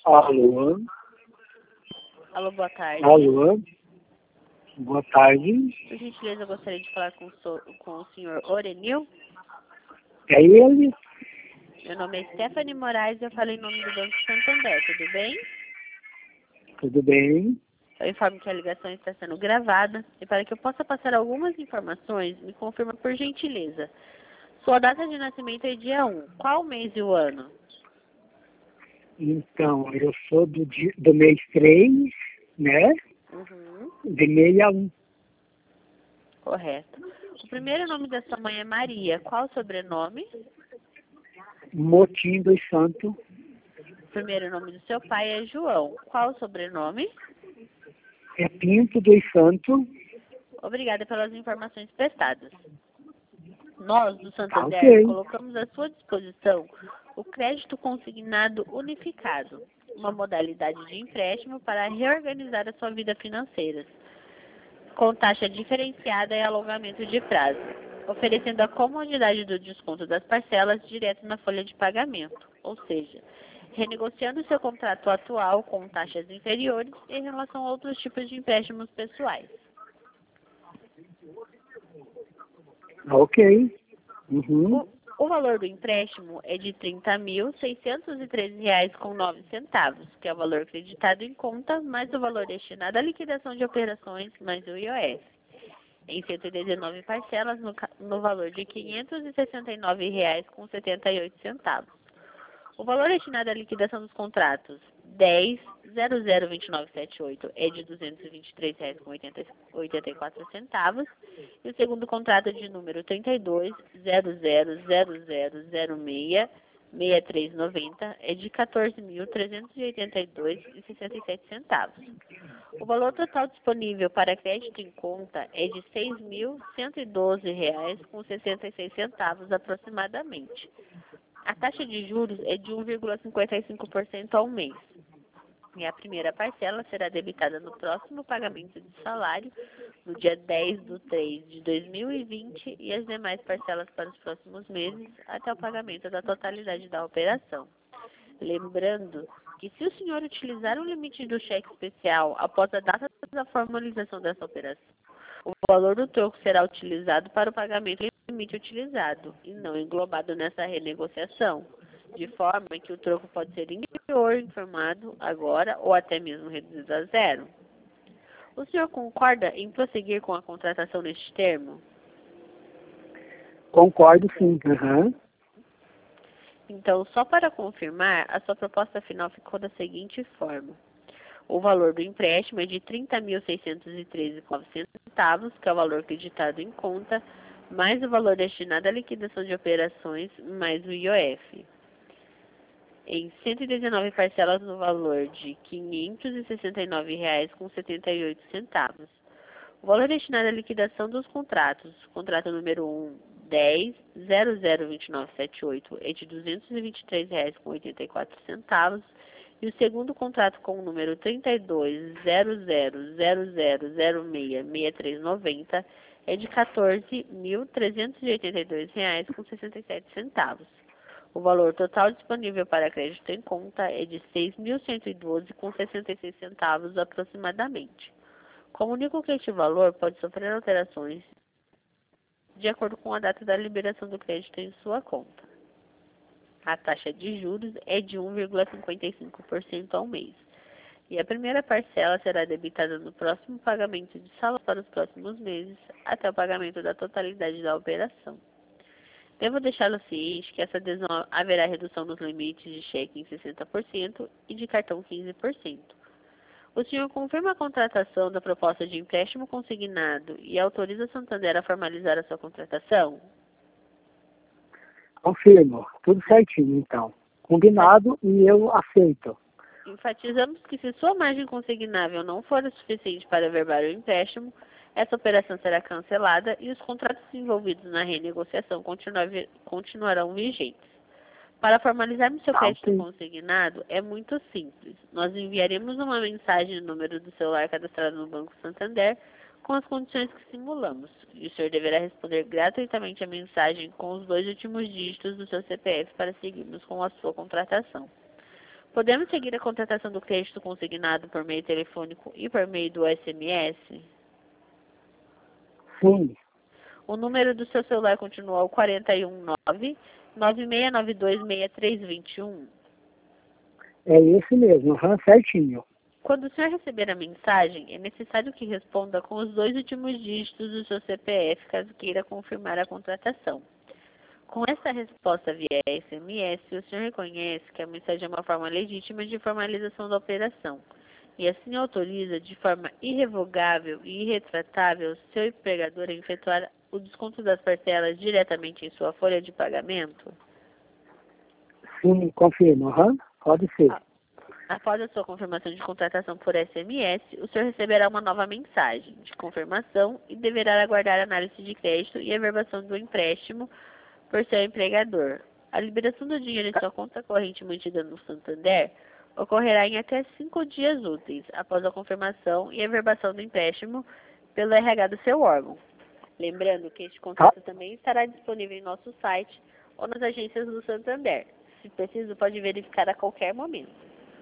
Alô? Alô, boa tarde. Alô? Boa tarde. Por gentileza, eu gostaria de falar com o senhor Orenil. É ele? Meu nome é Stephanie Moraes e eu falei em nome do Banco Santander, tudo bem? Tudo bem? Eu informo que a ligação está sendo gravada e para que eu possa passar algumas informações, me confirma por gentileza. Sua data de nascimento é dia 1. Qual mês e o ano? Então, eu sou do mês 3, né? Uhum, De 61. correto. O primeiro nome da sua mãe é Maria. Qual o sobrenome? Motim dos Santos. O primeiro nome do seu pai é João. Qual o sobrenome? É Pinto dos Santos. Obrigada pelas informações prestadas. Nós, do Tá Santander, ok. colocamos à sua disposição o crédito consignado unificado, uma modalidade de empréstimo para reorganizar a sua vida financeira, com taxa diferenciada e alongamento de prazo, oferecendo a comodidade do desconto das parcelas direto na folha de pagamento, ou seja, renegociando seu contrato atual com taxas inferiores em relação a outros tipos de empréstimos pessoais. Ok. Uhum. O valor do empréstimo é de R$ 30.613,09, que é o valor creditado em conta, mais o valor destinado à liquidação de operações, mais o IOF, em 119 parcelas no valor de R$ 569,78. O valor destinado à liquidação dos contratos 10.002978 é de R$ 223,84 e o segundo contrato de número 32.000006.6390 é de R$ 14.382,67. O valor total disponível para crédito em conta é de R$ 6.112,66 aproximadamente. A taxa de juros é de 1,55% ao mês. E a primeira parcela será debitada no próximo pagamento de salário, no dia 10/3/2020, e as demais parcelas para os próximos meses, até o pagamento da totalidade da operação. Lembrando que se o senhor utilizar o limite do cheque especial após a data da formalização dessa operação, o valor do troco será utilizado para o pagamento do limite utilizado e não englobado nessa renegociação, de forma que o troco pode ser informado agora ou até mesmo reduzido a zero. O senhor concorda em prosseguir com a contratação neste termo? Concordo, sim. Uhum. Então, só para confirmar, a sua proposta final ficou da seguinte forma. O valor do empréstimo é de R$ 30.613,09, que é o valor acreditado em conta, mais o valor destinado à liquidação de operações, mais o IOF. Em 119 parcelas no valor de R$ 569,78. O valor destinado à liquidação dos contratos, contrato número 1, 10.002978, é de R$ 223,84, e o segundo contrato com o número 32.000006.6390 é de R$ 14.382,67. O valor total disponível para crédito em conta é de R$ 6.112,66 aproximadamente. Comunico que este valor pode sofrer alterações de acordo com a data da liberação do crédito em sua conta. A taxa de juros é de 1,55% ao mês. E a primeira parcela será debitada no próximo pagamento de salário para os próximos meses, até o pagamento da totalidade da operação. Devo deixá-lo ciente que essa adesão haverá redução nos limites de cheque em 60% e de cartão 15%. O senhor confirma a contratação da proposta de empréstimo consignado e autoriza a Santander a formalizar a sua contratação? Confirmo. Tudo certinho, então. Combinado e eu aceito. Enfatizamos que se sua margem consignável não for o suficiente para averbar o empréstimo, essa operação será cancelada e os contratos envolvidos na renegociação continuarão vigentes. Para formalizarmos seu crédito consignado, é muito simples. Nós enviaremos uma mensagem no número do celular cadastrado no Banco Santander com as condições que simulamos. E o senhor deverá responder gratuitamente a mensagem com os 2 últimos dígitos do seu CPF para seguirmos com a sua contratação. Podemos seguir a contratação do crédito consignado por meio telefônico e por meio do SMS? Sim, O número do seu celular continua o 419-9692-6321. é esse mesmo, certinho. Quando o senhor receber a mensagem, é necessário que responda com os 2 últimos dígitos do seu CPF, caso queira confirmar a contratação. Com essa resposta via SMS, o senhor reconhece que a mensagem é uma forma legítima de formalização da operação e assim autoriza de forma irrevogável e irretratável seu empregador a efetuar o desconto das parcelas diretamente em sua folha de pagamento? Sim, confirmo, pode ser. Após a sua confirmação de contratação por SMS, o senhor receberá uma nova mensagem de confirmação e deverá aguardar a análise de crédito e a averbação do empréstimo por seu empregador. A liberação do dinheiro em sua conta corrente mantida no Santander ocorrerá em até 5 dias úteis após a confirmação e a averbação do empréstimo pelo RH do seu órgão. Lembrando que este contrato também estará disponível em nosso site ou nas agências do Santander. Se preciso, pode verificar a qualquer momento.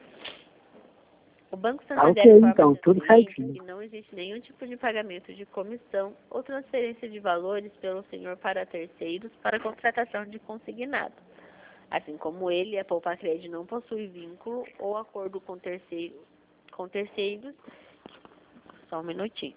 O Banco Santander informa Então, seus tudo clientes certinho. que não existe nenhum tipo de pagamento de comissão ou transferência de valores pelo senhor para terceiros para contratação de consignado. Assim como ele, a Poupa Cred não possui vínculo ou acordo com terceiros. Só um minutinho.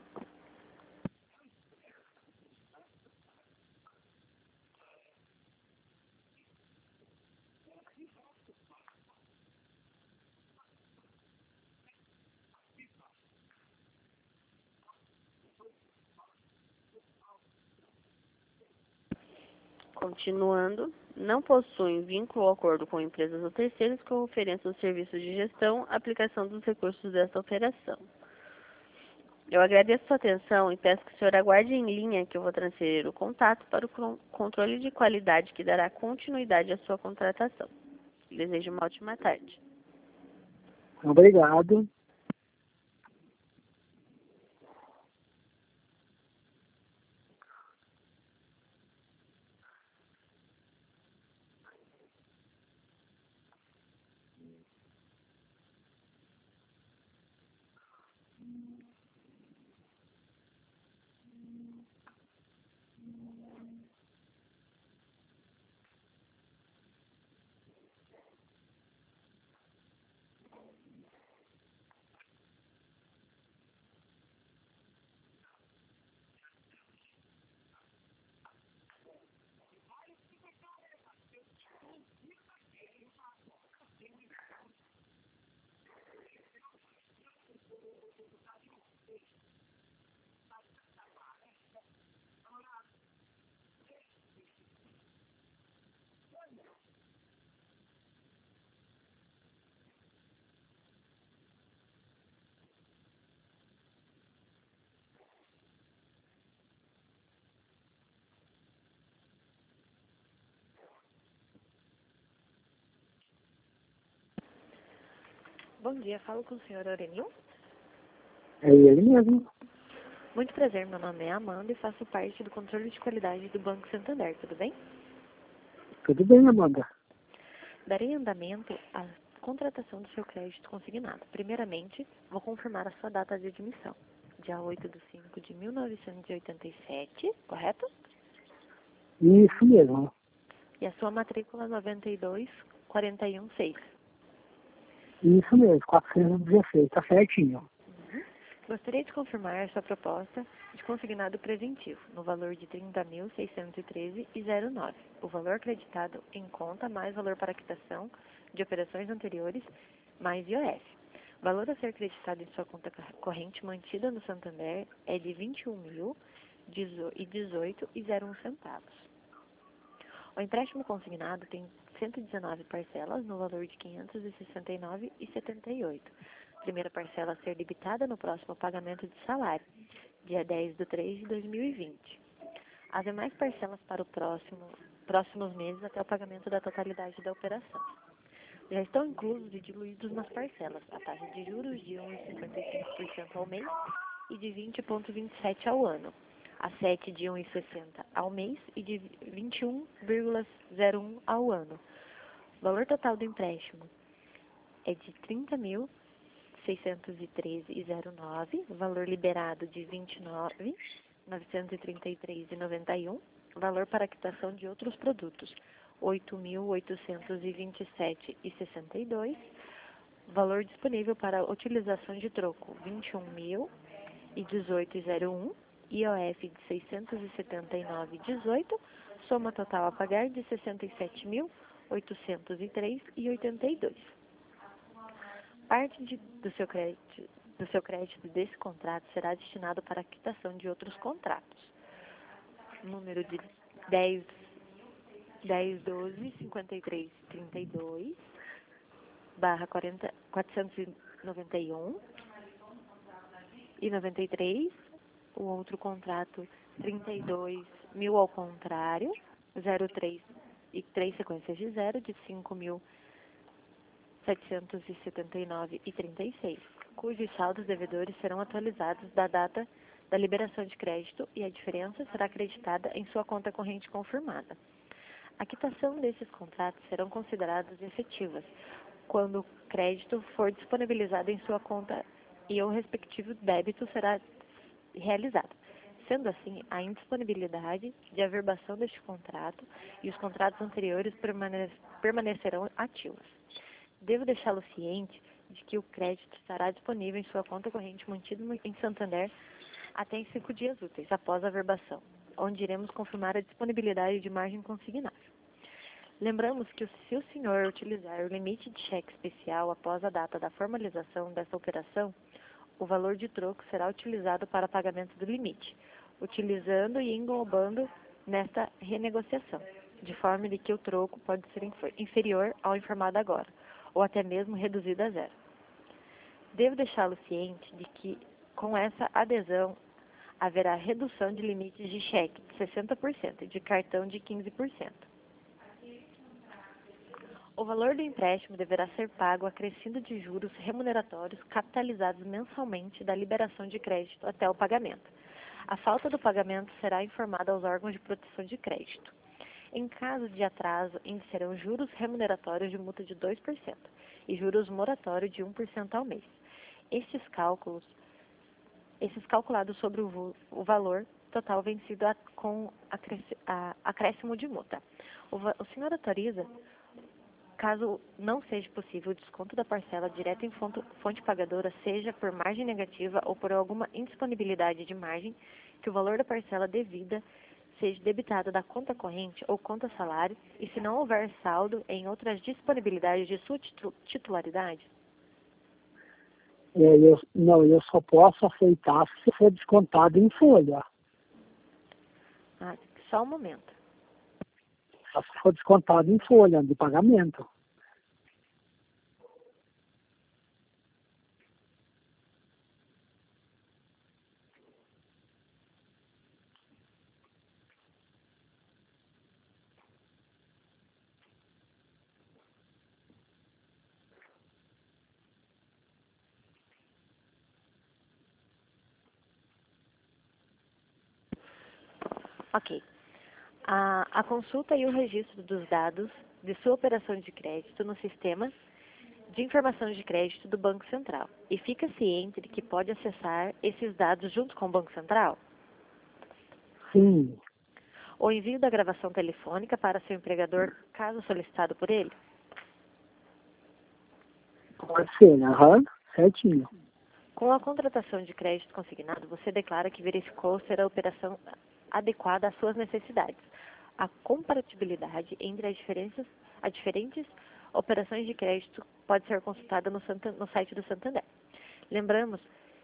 Continuando, não possuem vínculo ou acordo com empresas ou terceiros que ofereçam serviços de gestão, aplicação dos recursos desta operação. Eu agradeço sua atenção e peço que o senhor aguarde em linha que eu vou transferir o contato para o controle de qualidade que dará continuidade à sua contratação. Desejo uma ótima tarde. Obrigado. Bom dia, falo com o senhor Aurelio. É ele mesmo. Muito prazer, meu nome é Amanda e faço parte do controle de qualidade do Banco Santander, tudo bem? Tudo bem, Amanda? Darei andamento à contratação do seu crédito consignado. Primeiramente, vou confirmar a sua data de admissão, dia 8/5/1987, correto? Isso mesmo. E a sua matrícula 92416. Isso mesmo, 416, tá certinho. Gostaria de confirmar a sua proposta de consignado preventivo, no valor de R$ 30.613,09. O valor acreditado em conta mais valor para quitação de operações anteriores, mais IOF. O valor a ser acreditado em sua conta corrente mantida no Santander é de R$ 21.018,01. O empréstimo consignado tem 119 parcelas no valor de R$ 569,78. Primeira parcela a ser debitada no próximo pagamento de salário, dia 10/3/2020. As demais parcelas para os próximos meses até o pagamento da totalidade da operação. Já estão inclusos e diluídos nas parcelas a taxa de juros de 1,55% ao mês e de 20,27% ao ano, a 7 de 1,60% ao mês e de 21,01% ao ano. O valor total do empréstimo é de 30.613,09, valor liberado de 29.933,91, valor para quitação de outros produtos 8.827,62, valor disponível para utilização de troco 21.018,01, IOF de 679,18, soma total a pagar de 67.803,82. Parte do seu crédito desse contrato será destinado para a quitação de outros contratos. Número de 1012-5332 barra 491 e 93, o outro contrato 32.000 ao contrário, 03 e 3 sequências de 0 de 5.779,36, cujos saldos devedores serão atualizados da data da liberação de crédito e a diferença será acreditada em sua conta corrente confirmada. A quitação desses contratos serão consideradas efetivas quando o crédito for disponibilizado em sua conta e o respectivo débito será realizado. Sendo assim, a indisponibilidade de averbação deste contrato e os contratos anteriores permanecerão ativos. Devo deixá-lo ciente de que o crédito estará disponível em sua conta corrente mantido em Santander até em 5 dias úteis após a averbação, onde iremos confirmar a disponibilidade de margem consignável. Lembramos que se o senhor utilizar o limite de cheque especial após a data da formalização dessa operação, o valor de troco será utilizado para pagamento do limite, utilizando e englobando nesta renegociação, de forma de que o troco pode ser inferior ao informado agora, ou até mesmo reduzido a zero. Devo deixá-lo ciente de que, com essa adesão, haverá redução de limites de cheque de 60% e de cartão de 15%. O valor do empréstimo deverá ser pago acrescido de juros remuneratórios capitalizados mensalmente da liberação de crédito até o pagamento. A falta do pagamento será informada aos órgãos de proteção de crédito. Em caso de atraso, iniciarão juros remuneratórios de multa de 2% e juros moratórios de 1% ao mês. Esses calculados sobre o valor total vencido com acréscimo de multa. O senhor autoriza, caso não seja possível o desconto da parcela direta em fonte pagadora, seja por margem negativa ou por alguma indisponibilidade de margem, que o valor da parcela devida seja debitado da conta corrente ou conta salário, e se não houver saldo em outras disponibilidades de sua titularidade? Eu só posso aceitar se for descontado em folha. Só um momento. Só se for descontado em folha de pagamento. Ok. A consulta e o registro dos dados de sua operação de crédito no sistema de informação de crédito do Banco Central. E fica ciente de que pode acessar esses dados junto com o Banco Central? Sim. O envio da gravação telefônica para seu empregador, caso solicitado por ele? Pode ser, certinho. Com a contratação de crédito consignado, você declara que verificou ser a operação adequada às suas necessidades. A compatibilidade entre as diferentes operações de crédito pode ser consultada no site do Santander. Lembramos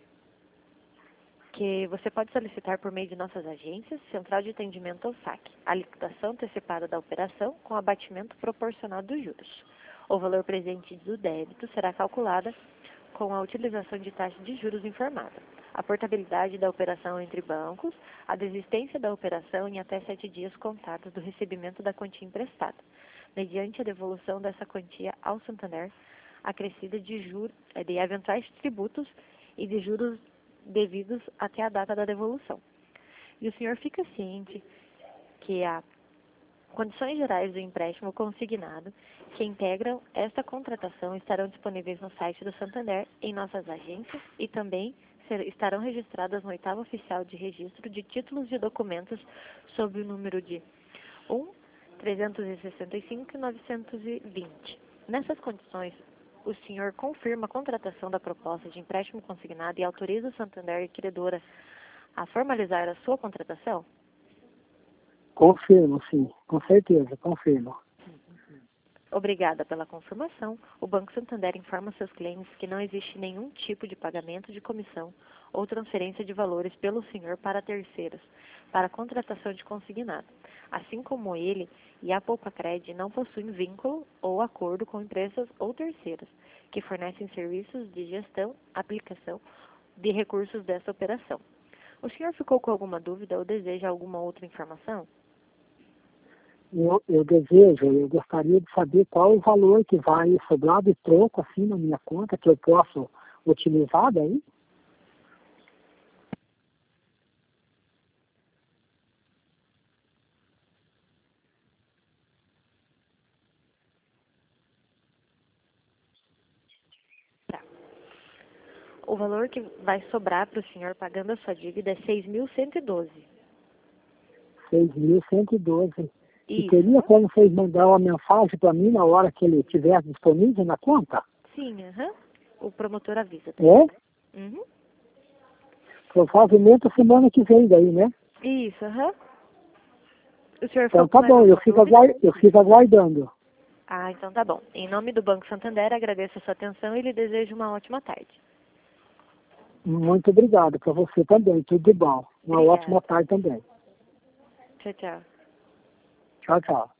que você pode solicitar por meio de nossas agências, Central de Atendimento ou SAC, a liquidação antecipada da operação com abatimento proporcional dos juros. O valor presente do débito será calculada com a utilização de taxa de juros informada, a portabilidade da operação entre bancos, a desistência da operação em até 7 dias contados do recebimento da quantia emprestada, mediante a devolução dessa quantia ao Santander, acrescida de eventuais tributos e de juros devidos até a data da devolução. E o senhor fica ciente que a condições gerais do empréstimo consignado que integram esta contratação estarão disponíveis no site do Santander, em nossas agências e também estarão registradas no 8º Oficial de Registro de Títulos de Documentos sob o número de 1.365.920. Nessas condições, o senhor confirma a contratação da proposta de empréstimo consignado e autoriza o Santander credora a formalizar a sua contratação? Confirmo, sim. Com certeza, confirmo. Obrigada pela confirmação. O Banco Santander informa seus clientes que não existe nenhum tipo de pagamento de comissão ou transferência de valores pelo senhor para terceiros, para a contratação de consignado. Assim como ele e a Poupa-Cred não possuem vínculo ou acordo com empresas ou terceiras que fornecem serviços de gestão, aplicação de recursos dessa operação. O senhor ficou com alguma dúvida ou deseja alguma outra informação? Eu gostaria de saber qual o valor que vai sobrar de troco assim na minha conta, que eu posso utilizar daí. Tá. O valor que vai sobrar para o senhor pagando a sua dívida é 6.112. 6.112. E Isso. teria como vocês mandar uma mensagem para mim na hora que ele estiver disponível na conta? Sim, o promotor avisa. Tá? É? Uhum. Provavelmente a semana que vem daí, né? Isso, O senhor Então ficou com tá mais bom, alguma dúvida? eu fico aguardando. Ah, então tá bom. Em nome do Banco Santander, agradeço a sua atenção e lhe desejo uma ótima tarde. Muito obrigado para você também, tudo de bom. Uma Obrigada. ótima tarde também. Tchau, tchau. Tchau, tchau.